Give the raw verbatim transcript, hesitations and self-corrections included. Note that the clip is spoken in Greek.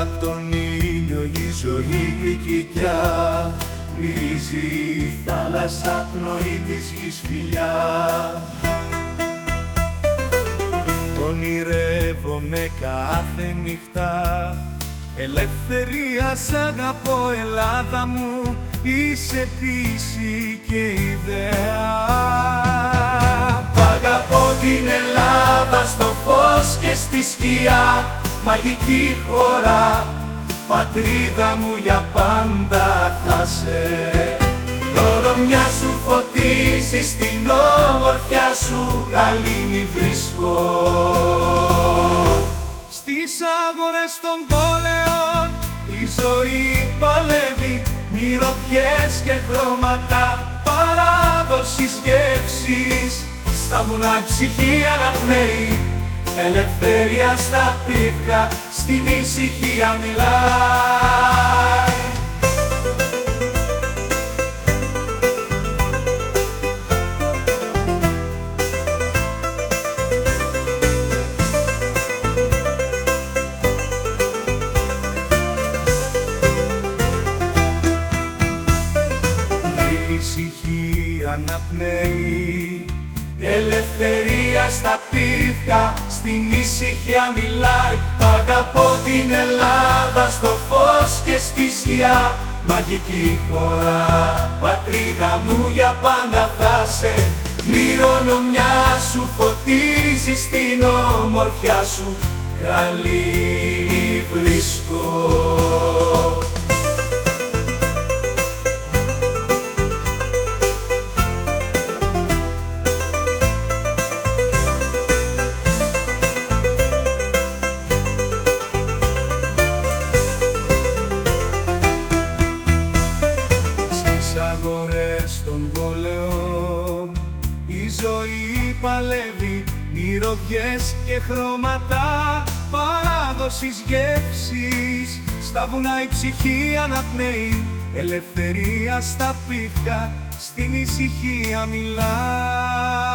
απ' τον ήλιο η ζωή γλυκιά, βρίζει η θάλασσα πνοή της γης φιλιά. Ονειρεύομαι κάθε νυχτά, ελευθερία σ' αγαπώ Ελλάδα μου, είσαι πίση και ιδέα. Π' αγαπώ την Ελλάδα στο φως και στη σκιά, μαγική χώρα, πατρίδα μου για πάντα θα σε. Κληρονομιά σου φωτίζει, στην όμορφιά σου γαλήνη βρίσκω. Στις αγορές των πόλεων η ζωή παλεύει, μυρωδιές και χρώματα, παράδοση σκέψης. Στα βουνά η ψυχή αναπνέει, ελευθερία στα πύχα, στην ησυχία μιλάει. Η ησυχία αναπνέει, ελευθερία στα πύχα, στην ησυχία μιλάει. Π' αγαπώ την Ελλάδα στο φως και στη σκιά, μαγική χώρα, πατρίδα μου για πάντα θα σε. Κληρονομιά σου φωτίζει, στην όμορφιά σου γαλήνη βρίσκω. Αγορές των πόλεων η ζωή παλεύει, μυρωδιές και χρώματα, παράδοσης γεύσης. Στα βουνά η ψυχή αναπνέει, ελευθερία στα πύχα, στην ησυχία μιλά.